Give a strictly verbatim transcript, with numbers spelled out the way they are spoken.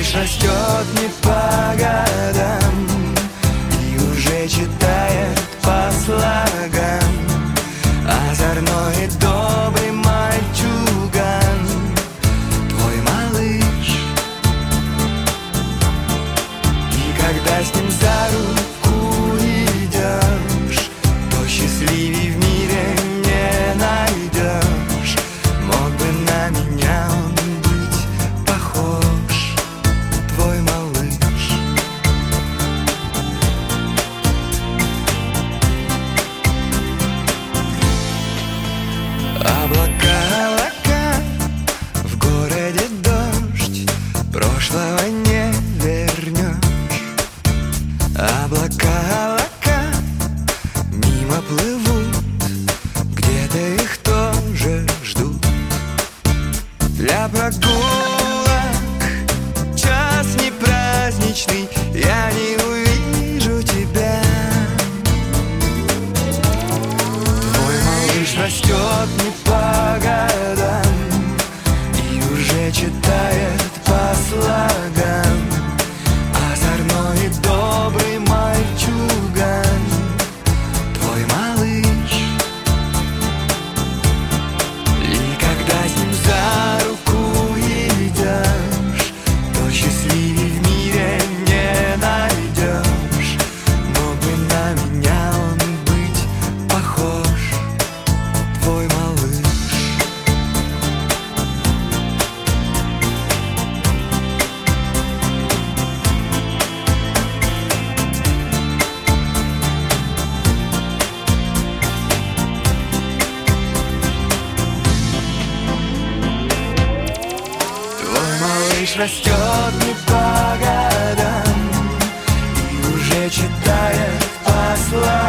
малыш растет не по годам и уже читает по слогам. Озорной и добрый мальчуган, твой малыш. И когда с ним за руку идешь, то счастливей в мире не найдешь. Мог бы на меня он быть похож, твой малыш. Облака, облака, в городе дождь, прошлого не вернешь. Облака, облака, мимо плывут, где-то их тоже ждут. Для прогулок час не праздничный, я не увижу тебя. Твой малыш растет не по годам и уже читает по слогам. Озорной и добрый мальчуган, твой малыш. И когда с ним за руку идешь, то счастливей в мире не найдешь. Мог бы на меня он быть похож, твой малыш. Твой малыш растет не по годам и уже читает по слогам.